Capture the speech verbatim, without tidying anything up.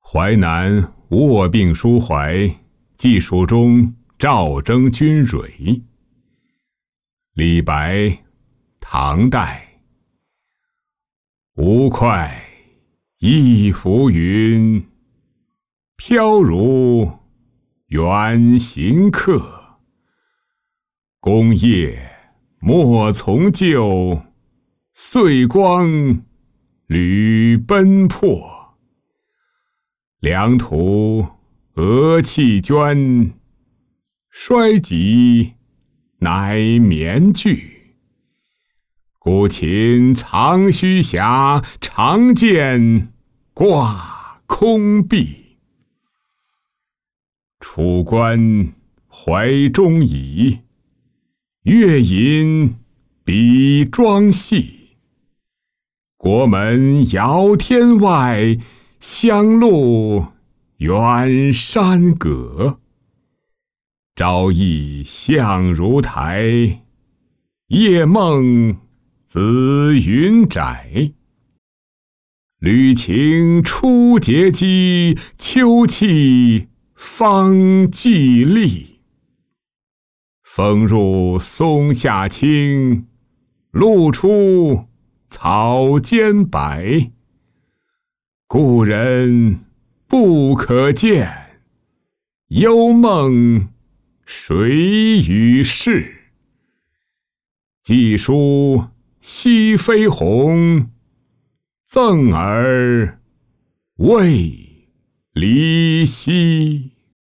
淮南卧病抒怀，记蜀中赵征军蕊。李白，唐代。吴会一浮云，飘如远行客。功业莫从旧，岁光屡奔波。良图俄弃捐，衰极乃绵剧。古琴藏虚暇，长剑挂空壁。楚关怀中矣，乐吟比庄戏。国门遥天外，乡路远山隔。朝议相如台，夜梦紫云窄。旅情初结机，秋气方既立。风入松下清，露出草间白。故人不可见，幽梦谁与世？寄书西飞鸿，赠尔未离兮。